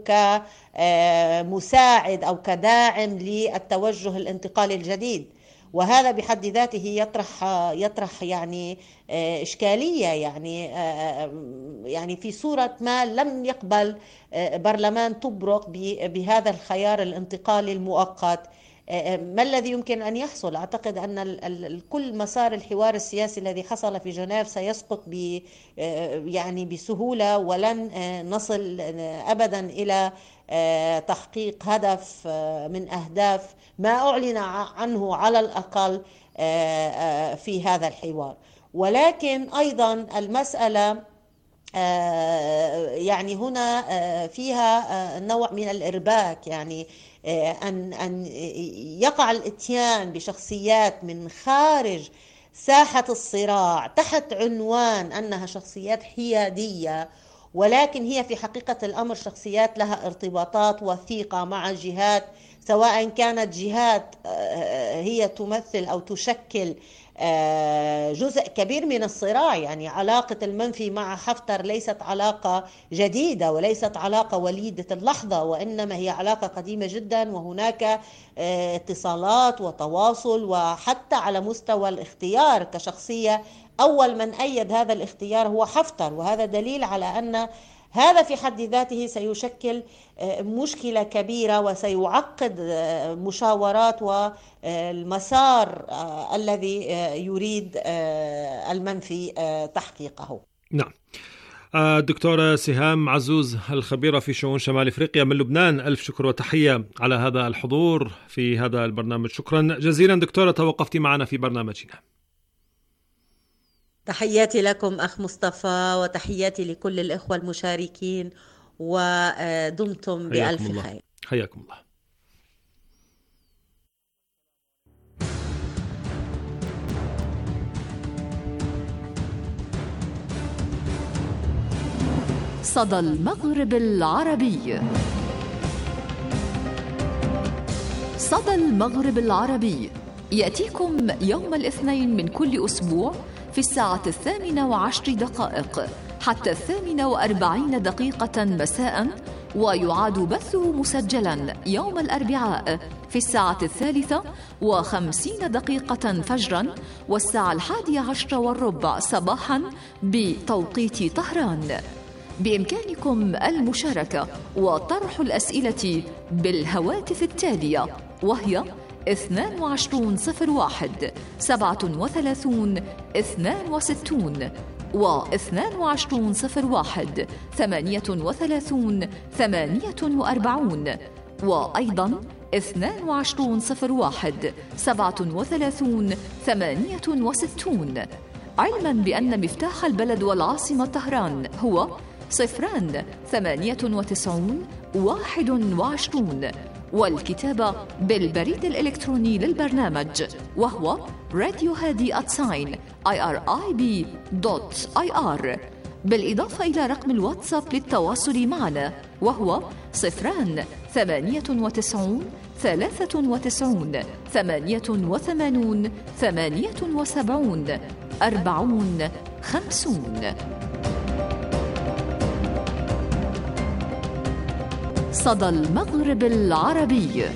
Speaker 7: كمساعد أو كداعم للتوجه الانتقالي الجديد. وهذا بحد ذاته يطرح يعني إشكالية. يعني في صورة ما لم يقبل برلمان طبرق بهذا الخيار الانتقالي المؤقت، ما الذي يمكن أن يحصل؟ أعتقد أن كل مسار الحوار السياسي الذي حصل في جنيف سيسقط يعني بسهولة، ولن نصل أبدا إلى تحقيق هدف من أهداف ما أعلن عنه على الأقل في هذا الحوار. ولكن أيضا المسألة يعني هنا فيها نوع من الإرباك، يعني أن يقع الإتيان بشخصيات من خارج ساحة الصراع تحت عنوان أنها شخصيات حيادية، ولكن هي في حقيقة الأمر شخصيات لها ارتباطات وثيقة مع جهات، سواء كانت جهات هي تمثل أو تشكل جزء كبير من الصراع. يعني علاقة المنفي مع حفتر ليست علاقة جديدة وليست علاقة وليدة اللحظة، وإنما هي علاقة قديمة جدا، وهناك اتصالات وتواصل، وحتى على مستوى الاختيار كشخصية أول من أيد هذا الاختيار هو حفتر. وهذا دليل على أن هذا في حد ذاته سيشكل مشكلة كبيرة وسيعقد مشاورات والمسار الذي يريد المنفي تحقيقه.
Speaker 6: نعم. الدكتورة سهام عزوز الخبيرة في شؤون شمال إفريقيا من لبنان، ألف شكر وتحية على هذا الحضور في هذا البرنامج. شكرا جزيلا دكتورة، توقفتي معنا في برنامجنا.
Speaker 7: تحياتي لكم أخ مصطفى، وتحياتي لكل الإخوة المشاركين، ودمتم بألف خير.
Speaker 6: حياكم الله.
Speaker 3: صدى المغرب العربي. صدى المغرب العربي يأتيكم يوم الاثنين من كل أسبوع في الساعة 18:10 حتى 48 مساء، ويعاد بثه مسجلا يوم الأربعاء في الساعة 3:50 فجرا والساعة 11:15 صباحا بتوقيت طهران. بإمكانكم المشاركة وطرح الأسئلة بالهواتف التالية، وهي 2201 37 62 و2201 38 48 وأيضا 2201 37 68، علما بأن مفتاح البلد والعاصمة طهران هو 098 21، والكتابة بالبريد الإلكتروني للبرنامج وهو radiohadi@irib.ir، بالإضافة إلى رقم الواتساب للتواصل معنا وهو 098 93 88 78 40 50. صدى المغرب العربي.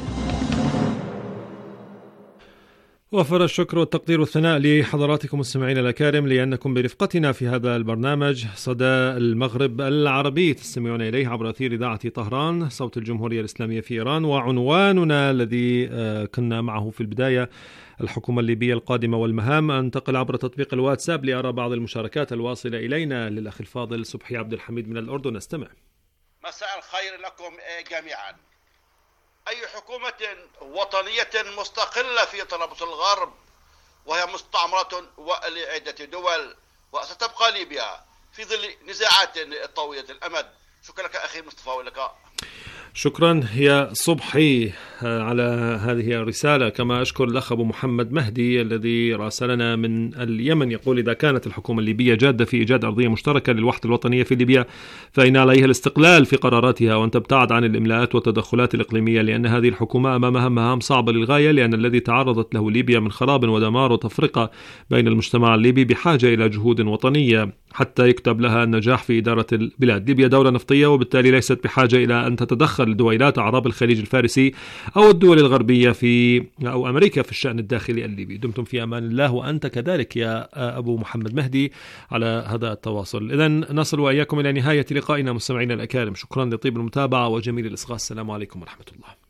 Speaker 6: وفر الشكر والتقدير والثناء لحضراتكم مستمعين الأكارم لأنكم برفقتنا في هذا البرنامج صدى المغرب العربي تستمعون إليه عبر أثير إذاعة طهران صوت الجمهورية الإسلامية في إيران. وعنواننا الذي كنا معه في البداية الحكومة الليبية القادمة والمهام. أنتقل عبر تطبيق الواتساب لأرى بعض المشاركات الواصلة إلينا للأخ الفاضل صبحي عبد الحميد من الأردن. استمع.
Speaker 8: مساء الخير لكم جميعا. أي حكومة وطنية مستقلة في طرابلس الغرب وهي مستعمرة لعدة دول وستبقى ليبيا في ظل نزاعات طويلة الأمد. شكرا لك أخي مصطفى واللقاء.
Speaker 6: شكرا يا صبحي على هذه الرسالة. كما أشكر الأخ أبو محمد مهدي الذي راسلنا من اليمن، يقول: إذا كانت الحكومة الليبية جادة في إيجاد أرضية مشتركة للوحدة الوطنية في ليبيا فإن عليها الاستقلال في قراراتها وأن تبتعد عن الإملاءات والتدخلات الإقليمية، لأن هذه الحكومة أمامها مهام صعبة للغاية، لأن الذي تعرضت له ليبيا من خراب ودمار وتفرقة بين المجتمع الليبي بحاجة إلى جهود وطنية حتى يكتب لها النجاح في إدارة البلاد. ليبيا دولة نفطية وبالتالي ليست بحاجة إلى أن تتدخل دويلات أعراب الخليج الفارسي أو الدول الغربية أو أمريكا في الشأن الداخلي الليبي. دمتم في أمان الله وأنت كذلك يا أبو محمد مهدي على هذا التواصل. إذن نصل وإياكم إلى نهاية لقائنا مستمعينا الأكارم. شكرا لطيب المتابعة وجميل الإصغاء. السلام عليكم ورحمة الله.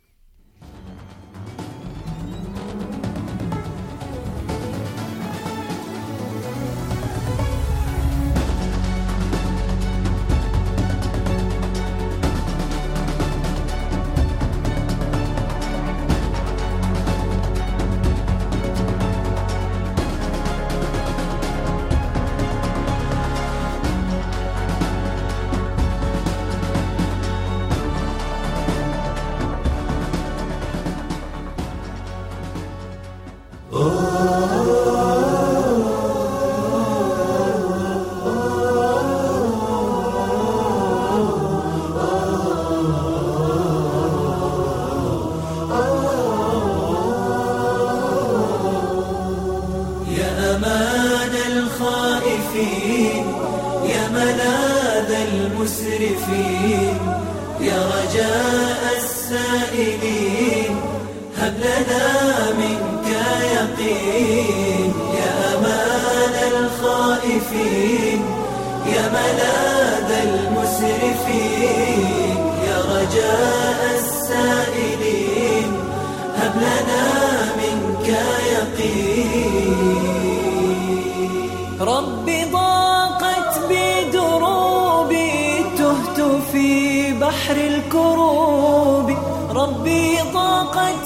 Speaker 9: ربي ضاقت بدروبي تهت في بحر الكروب، ربي ضاقت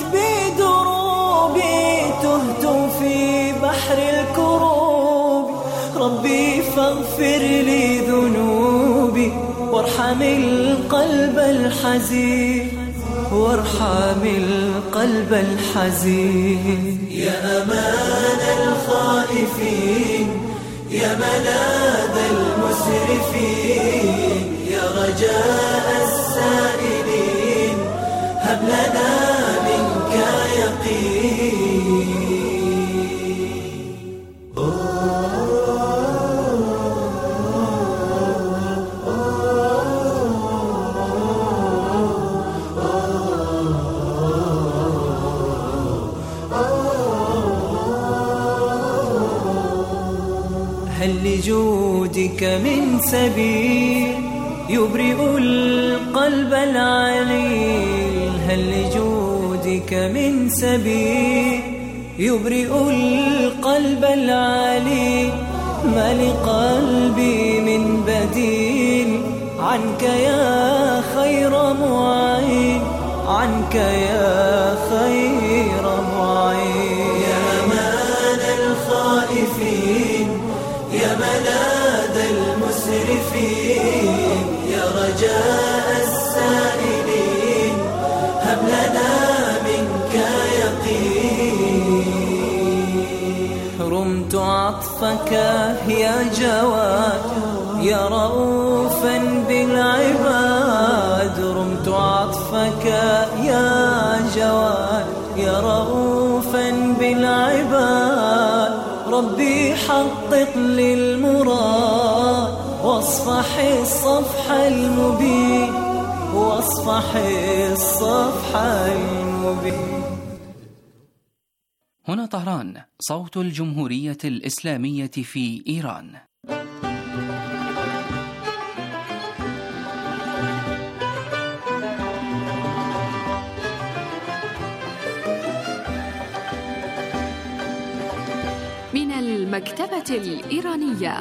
Speaker 9: بدروبي تهت في بحر الكروب، ربي فاغفر لي ذنوبي وارحم القلب الحزين، وارحم القلب الحزين. يا أمان الخائفين، يا ملاذ المسرفين، يا رجاء السائلين، هب لنا منك يقين. هل لجودك من سبيل يبرئ القلب العليل؟ هل لجودك من سبيل يبرئ القلب العليل؟ ما لقلبي من بديل عنك يا خير معين، عنك يا خير معين. يا أمان الخائفين، يا ملاذ المسرفين، يا رجاء السائلين، هب لنا منك يقين. رمت عطفك يا جواد، يا رؤوفا بالعباد، رمت عطفك يا جواد، يا رؤوفا بالعباد. ربي حقق للمراد واصفح الصفح المبين، واصفحي الصفحة المبين.
Speaker 4: هنا طهران، صوت الجمهورية الإسلامية في إيران.
Speaker 3: من المكتبة الإيرانية.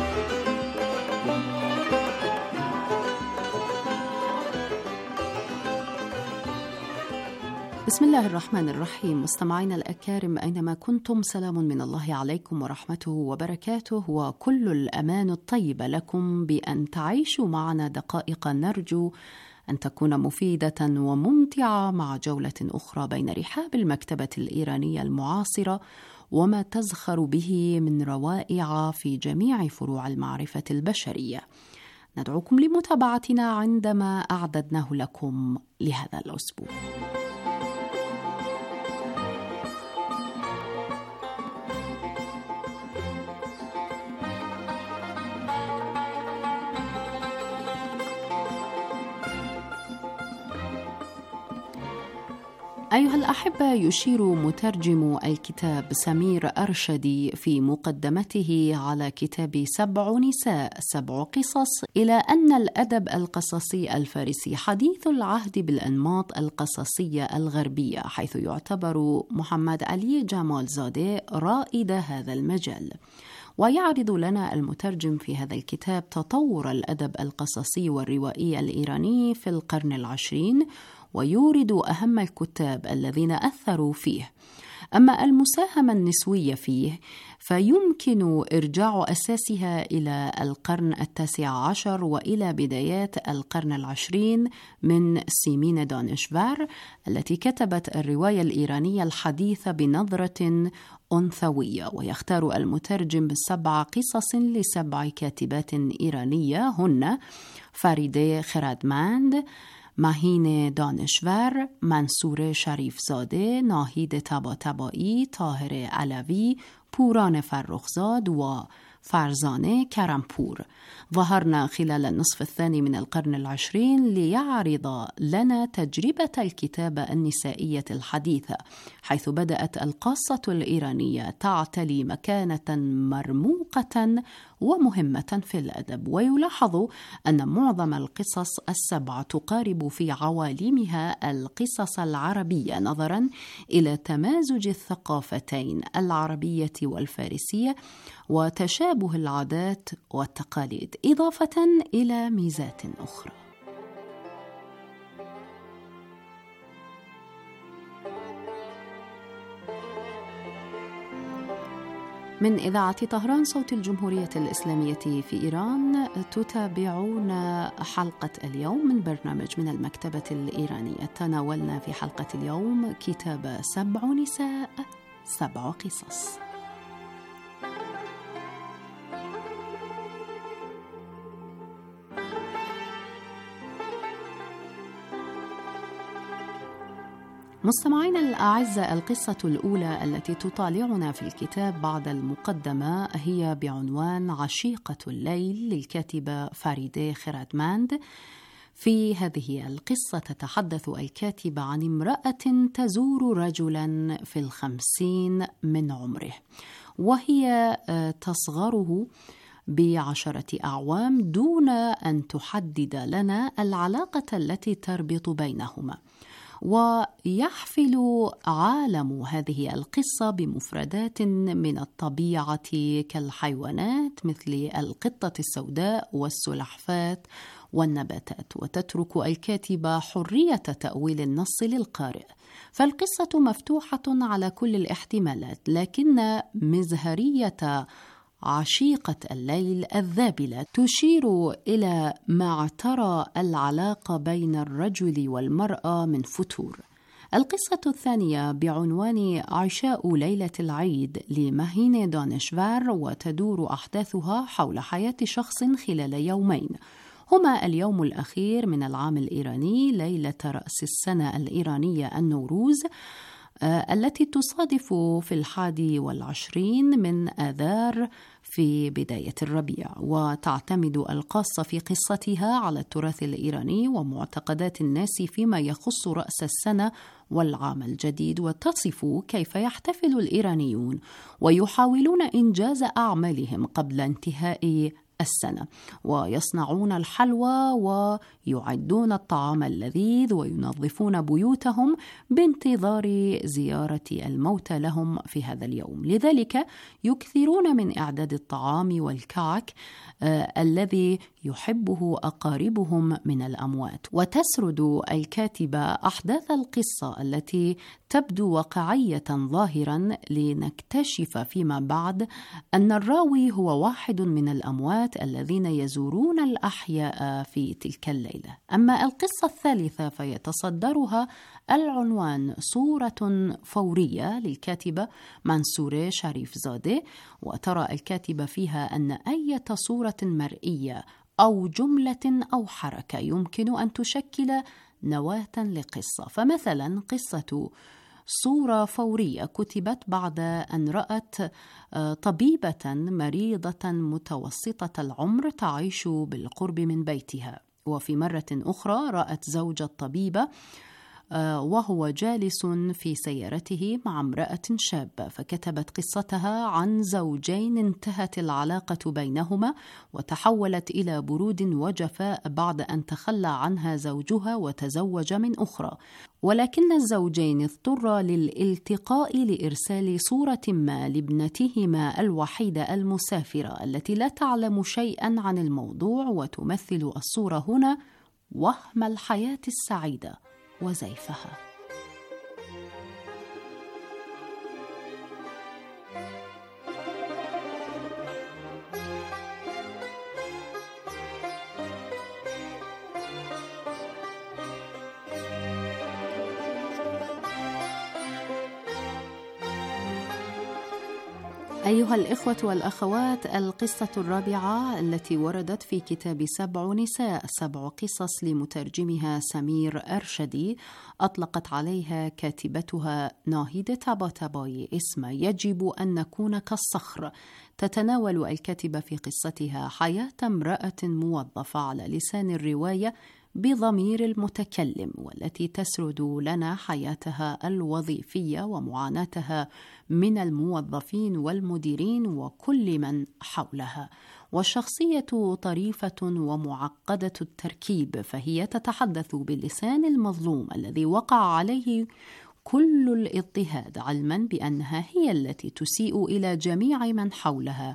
Speaker 3: بسم الله الرحمن الرحيم. مستمعينا الأكارم أينما كنتم، سلام من الله عليكم ورحمته وبركاته، وكل الأمان الطيب لكم بأن تعيشوا معنا دقائق نرجو أن تكون مفيدة وممتعة مع جولة أخرى بين رحاب المكتبة الإيرانية المعاصرة وما تزخر به من روائع في جميع فروع المعرفة البشرية. ندعوكم لمتابعتنا عندما أعددناه لكم لهذا الأسبوع. أيها الأحبة، يشير مترجم الكتاب سمير أرشدي في مقدمته على كتاب 7 نساء 7 قصص إلى أن الأدب القصصي الفارسي حديث العهد بالأنماط القصصية الغربية، حيث يعتبر محمد علي جمالزاده رائد هذا المجال. ويعرض لنا المترجم في هذا الكتاب تطور الأدب القصصي والروائي الإيراني في القرن العشرين، ويورد أهم الكتاب الذين أثروا فيه. أما المساهمة النسوية فيه فيمكن إرجاع أساسها إلى القرن 19 وإلى بدايات القرن العشرين من سيمين دانشفار التي كتبت الرواية الإيرانية الحديثة بنظرة أنثوية. ويختار المترجم 7 قصص ل7 كاتبات إيرانية هن فریده خردمند، ماهین دانشور، منصور شریفزاده، ناهید طباطبایی، طاهر علوی، پوران فرخزاد و فرزانه کرمپور. ظهرنا خلال النصف الثاني من القرن العشرين ليعرض لنا تجربة الكتابة النسائية الحديثة، حيث بدأت القاصة الإيرانية تعتلي مكانة مرموقة ومهمة في الأدب. ويلاحظ أن معظم القصص 7 تقارب في عوالمها القصص العربية نظرا إلى تمازج الثقافتين العربية والفارسية وتشابه العادات والتقاليد، إضافة إلى ميزات أخرى. من إذاعة طهران صوت الجمهورية الإسلامية في إيران تتابعون حلقة اليوم من برنامج من المكتبة الإيرانية. تناولنا في حلقة اليوم كتاب 7 نساء 7 قصص. مستمعينا الأعزاء، القصة الأولى التي تطالعنا في الكتاب بعد المقدمة هي بعنوان عشيقة الليل للكاتبة فریده خردمند. في هذه القصة تتحدث الكاتبة عن امرأة تزور رجلا في 50 من عمره، وهي تصغره ب10 أعوام دون أن تحدد لنا العلاقة التي تربط بينهما. ويحفل عالم هذه القصة بمفردات من الطبيعة كالحيوانات مثل القطة السوداء والسلحفاة والنباتات، وتترك الكاتبة حرية تأويل النص للقارئ. فالقصة مفتوحة على كل الاحتمالات، لكن مزهرية عشيقة الليل الذابلة تشير إلى ما اعترى العلاقة بين الرجل والمرأة من فتور. القصة الثانية بعنوان عشاء ليلة العيد لماهين دانشور، وتدور أحداثها حول حياة شخص خلال يومين هما اليوم الأخير من العام الإيراني، ليلة رأس السنة الإيرانية النوروز التي تصادف في 21 من آذار في بداية الربيع. وتعتمد القصة في قصتها على التراث الإيراني ومعتقدات الناس فيما يخص رأس السنة والعام الجديد، وتصف كيف يحتفل الإيرانيون ويحاولون إنجاز أعمالهم قبل انتهاء السنة، ويصنعون الحلوى ويعدون الطعام اللذيذ وينظفون بيوتهم بانتظار زيارة الموتى لهم في هذا اليوم. لذلك يكثرون من إعداد الطعام والكعك الذي يحبه أقاربهم من الأموات. وتسرد الكاتبة أحداث القصة التي تبدو واقعية ظاهرا، لنكتشف فيما بعد أن الراوي هو واحد من الأموات الذين يزورون الأحياء في تلك الليلة. أما القصة الثالثة فيتصدرها العنوان صورة فورية للكاتبة منصورة شريف زادة، وترى الكاتبة فيها أن أي صورة مرئية أو جملة أو حركة يمكن أن تشكل نواة لقصة. فمثلا قصة صورة فورية كتبت بعد أن رأت طبيبة مريضة متوسطة العمر تعيش بالقرب من بيتها، وفي مرة أخرى رأت زوج الطبيبة وهو جالس في سيارته مع امرأة شابة، فكتبت قصتها عن زوجين انتهت العلاقة بينهما وتحولت إلى برود وجفاء بعد أن تخلى عنها زوجها وتزوج من أخرى، ولكن الزوجين اضطرا للالتقاء لإرسال صورة ما لابنتهما الوحيدة المسافرة التي لا تعلم شيئا عن الموضوع، وتمثل الصورة هنا وهم الحياة السعيدة وزيفها. أيها الإخوة والأخوات، القصة الرابعة التي وردت في كتاب 7 نساء 7 قصص لمترجمها سمير أرشدي، أطلقت عليها كاتبتها ناهيد طباطباي اسم يجب أن نكون كالصخر. تتناول الكاتبة في قصتها حياة امرأة موظفة على لسان الرواية بضمير المتكلم، والتي تسرد لنا حياتها الوظيفية ومعاناتها من الموظفين والمديرين وكل من حولها. والشخصية طريفة ومعقدة التركيب، فهي تتحدث باللسان المظلوم الذي وقع عليه كل الاضطهاد، علما بأنها هي التي تسيء إلى جميع من حولها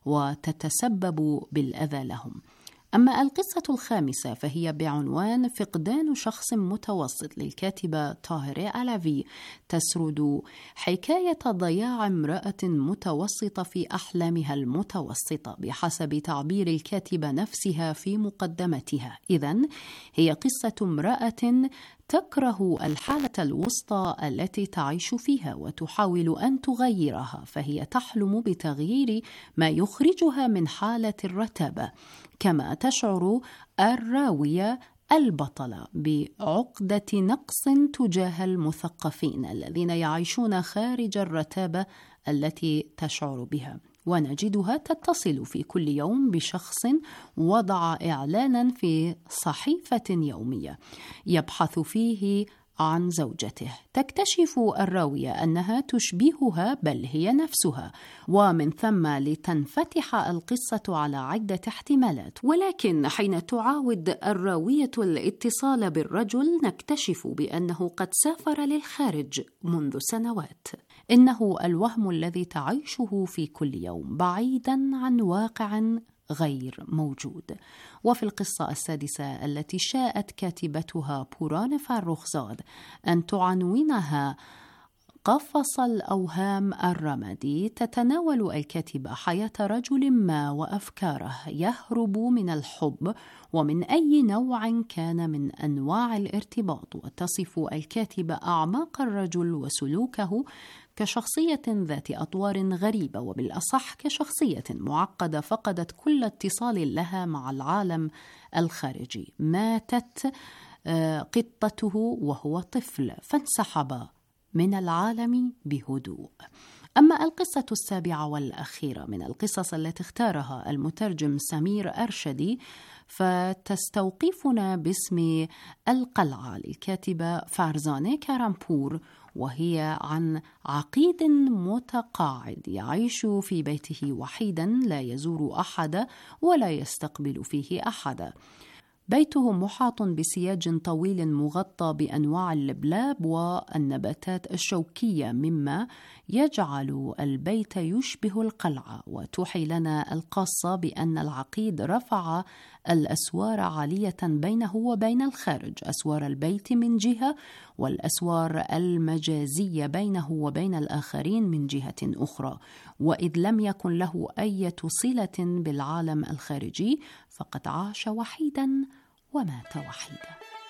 Speaker 3: وتتسبب بالأذى لهم. أما القصة الخامسة فهي بعنوان فقدان شخص متوسط للكاتبة طاهرة علوي، تسرد حكاية ضياع امرأة متوسطة في أحلامها المتوسطة بحسب تعبير الكاتبة نفسها في مقدمتها. إذن هي قصة امرأة تكره الحالة الوسطى التي تعيش فيها وتحاول أن تغيرها، فهي تحلم بتغيير ما يخرجها من حالة الرتابة، كما تشعر الراوية البطلة بعقدة نقص تجاه المثقفين الذين يعيشون خارج الرتابة التي تشعر بها. ونجدها تتصل في كل يوم بشخص وضع إعلانا في صحيفة يومية يبحث فيه عن زوجته. تكتشف الراوية أنها تشبهها بل هي نفسها، ومن ثم لتنفتح القصة على عدة احتمالات. ولكن حين تعاود الراوية الاتصال بالرجل نكتشف بأنه قد سافر للخارج منذ سنوات. إنه الوهم الذي تعيشه في كل يوم بعيدا عن واقع غير موجود. وفي القصة السادسة التي شاءت كاتبتها بوران فرخزاد أن تعنونها قفص الأوهام الرمادي، تتناول الكاتبة حياة رجل ما وأفكاره يهرب من الحب ومن أي نوع كان من أنواع الارتباط. وتصف الكاتبة أعماق الرجل وسلوكه كشخصية ذات أطوار غريبة، وبالأصح كشخصية معقدة فقدت كل اتصال لها مع العالم الخارجي. ماتت قطته وهو طفل فانسحب من العالم بهدوء. أما القصة السابعة والأخيرة من القصص التي اختارها المترجم سمير أرشدي فتستوقفنا باسم القلعة للكاتبة فارزانه كارامبور، وهي عن عقيد متقاعد يعيش في بيته وحيدا لا يزور أحد ولا يستقبل فيه أحد. بيته محاط بسياج طويل مغطى بأنواع اللبلاب والنباتات الشوكية، مما يجعل البيت يشبه القلعة. وتوحي لنا القصة بأن العقيد رفع الأسوار عالية بينه وبين الخارج، أسوار البيت من جهة والأسوار المجازية بينه وبين الآخرين من جهة أخرى. وإذ لم يكن له أي صلة بالعالم الخارجي فقد عاش وحيدا ومات وحيدا.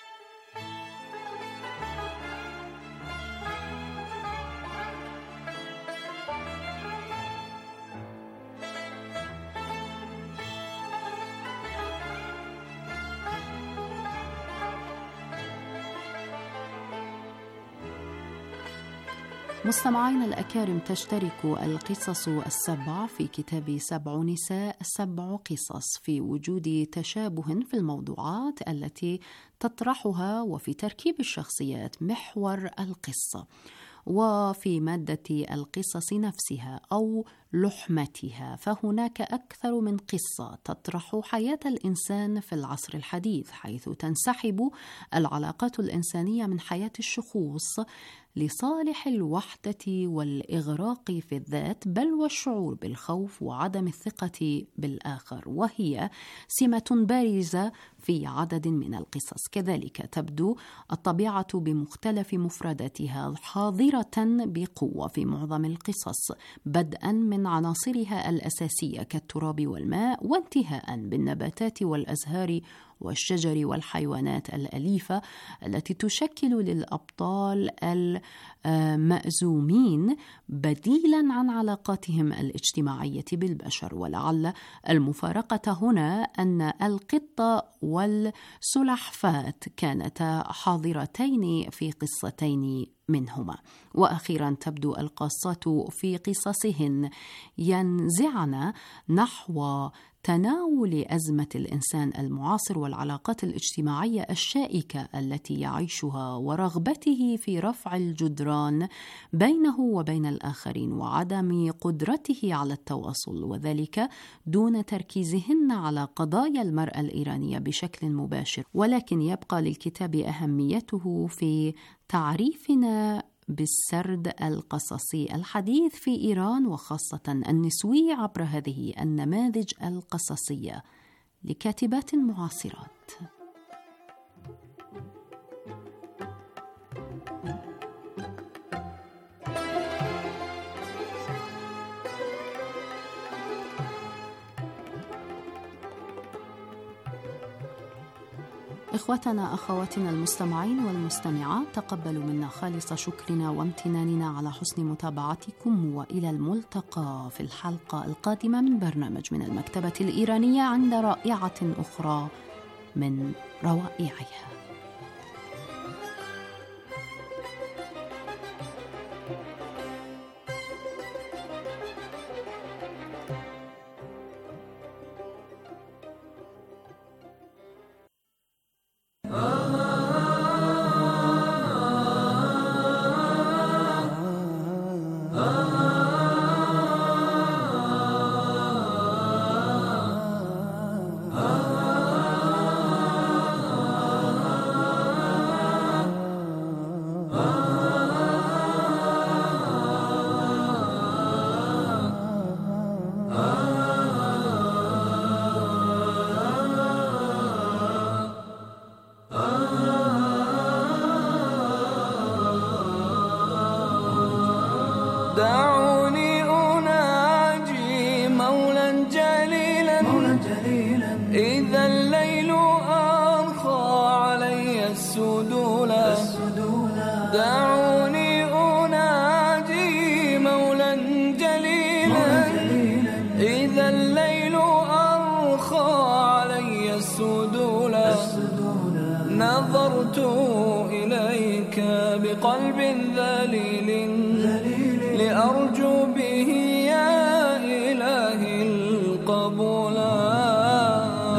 Speaker 3: مستمعين الأكارم، تشترك القصص السبع في كتاب 7 نساء 7 قصص في وجود تشابه في الموضوعات التي تطرحها وفي تركيب الشخصيات محور القصة وفي مادة القصص نفسها أو لحمتها. فهناك أكثر من قصة تطرح حياة الإنسان في العصر الحديث، حيث تنسحب العلاقات الإنسانية من حياة الشخوص لصالح الوحدة والإغراق في الذات، بل والشعور بالخوف وعدم الثقة بالآخر، وهي سمة بارزة في عدد من القصص. كذلك تبدو الطبيعة بمختلف مفرداتها حاضرة بقوة في معظم القصص، بدءا من عناصرها الأساسية كالتراب والماء، وانتهاء بالنباتات والأزهار والشجر والحيوانات الأليفة التي تشكل للأبطال المأزومين بديلا عن علاقاتهم الاجتماعية بالبشر. ولعل المفارقة هنا أن القطة والسلحفاة كانتا حاضرتين في قصتين منهما. وأخيرا تبدو القاصات في قصصهن ينزعن نحو تناول أزمة الإنسان المعاصر والعلاقات الاجتماعية الشائكة التي يعيشها، ورغبته في رفع الجدران بينه وبين الآخرين وعدم قدرته على التواصل، وذلك دون تركيزهن على قضايا المرأة الإيرانية بشكل مباشر. ولكن يبقى للكتاب أهميته في تعريفنا بالسرد القصصي الحديث في إيران، وخاصة النسوي عبر هذه النماذج القصصية لكاتبات معاصرات. إخوتنا أخواتنا المستمعين والمستمعات، تقبلوا منا خالص شكرنا وامتناننا على حسن متابعتكم، وإلى الملتقى في الحلقة القادمة من برنامج من المكتبة الإيرانية عند رائعة أخرى من روائعها.
Speaker 9: دعوني أناجي مولا جليلا إذا الليل أرخى علي السدولا. دعوني أناجي مولا جليلا إذا الليل أرخى علي السدولا. نظرت إليك بقلب ذليل أرجو به